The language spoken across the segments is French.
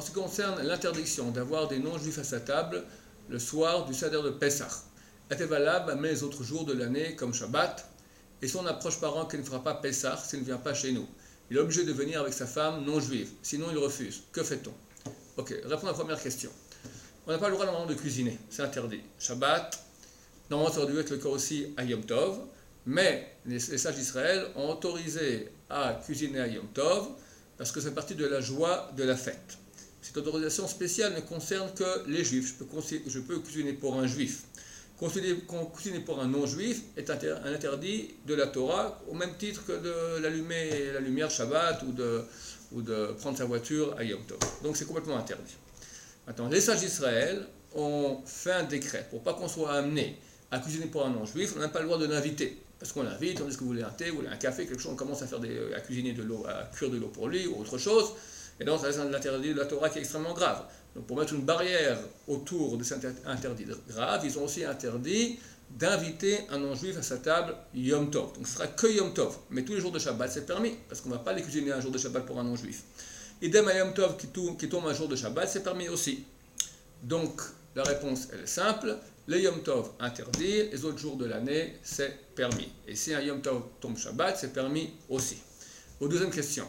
ce qui concerne l'interdiction d'avoir des non-juifs à sa table le soir du Seder de Pessah, elle est valable même les autres jours de l'année comme Shabbat, et si on approche parent qu'il ne fera pas Pessah s'il ne vient pas chez nous, il est obligé de venir avec sa femme non-juive, sinon il refuse. Que fait-on? Ok, répondons à la première question. On n'a pas le droit normalement de cuisiner, c'est interdit. Shabbat, normalement ça aurait dû être le cas aussi à Yom Tov, mais les sages d'Israël ont autorisé à cuisiner à Yom Tov parce que c'est partie de la joie de la fête. Cette autorisation spéciale ne concerne que les juifs. Je peux cuisiner pour un juif. Cuisiner pour un non-juif est un interdit de la Torah, au même titre que d'allumer la lumière Shabbat ou de prendre sa voiture à Yom Tov. Donc c'est complètement interdit. Maintenant, les sages d'Israël ont fait un décret pour pas qu'on soit amené à cuisiner pour un non-juif, on n'a pas le droit de l'inviter. Parce qu'on l'invite, on dit que vous voulez un thé, vous voulez un café, quelque chose, on commence à cuisiner de l'eau, à cuire de l'eau pour lui ou autre chose. Et donc, ça reste un interdit de la Torah qui est extrêmement grave. Donc, pour mettre une barrière autour de cet interdit grave, ils ont aussi interdit d'inviter un non-juif à sa table Yom Tov. Donc, ce sera que Yom Tov. Mais tous les jours de Shabbat, c'est permis, parce qu'on ne va pas les cuisiner un jour de Shabbat pour un non-juif. Idem à Yom Tov qui tombe un jour de Shabbat, c'est permis aussi. Donc, la réponse, elle est simple. Les Yom Tov interdits, les autres jours de l'année, c'est permis. Et si un Yom Tov tombe Shabbat, c'est permis aussi. Aux deuxième question.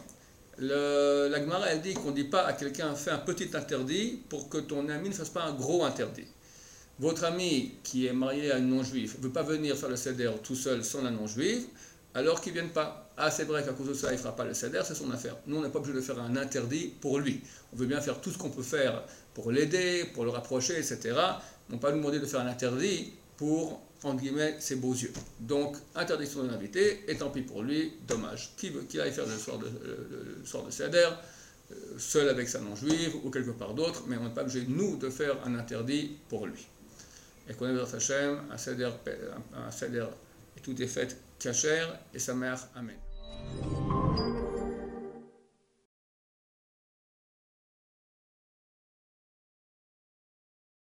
La Gemara, elle dit qu'on ne dit pas à quelqu'un fais un petit interdit pour que ton ami ne fasse pas un gros interdit. Votre ami qui est marié à une non-juive ne veut pas venir faire le seder tout seul sans la non-juive, alors qu'il ne vienne pas. Ah, c'est vrai qu'à cause de ça, il ne fera pas le seder, c'est son affaire. Nous, on n'est pas obligé de faire un interdit pour lui. On veut bien faire tout ce qu'on peut faire pour l'aider, pour le rapprocher, etc. On ne va pas nous demander de faire un interdit pour, entre guillemets, ses beaux yeux. Donc, interdiction de l'inviter, et tant pis pour lui, dommage. Qu'il aille faire le soir de Seder, seul avec sa non-juive ou quelque part d'autre, mais on n'est pas obligé, nous, de faire un interdit pour lui. Et qu'on ait dans Hachem, un Seder, et tout est fait kasher, et sa mère, Amen.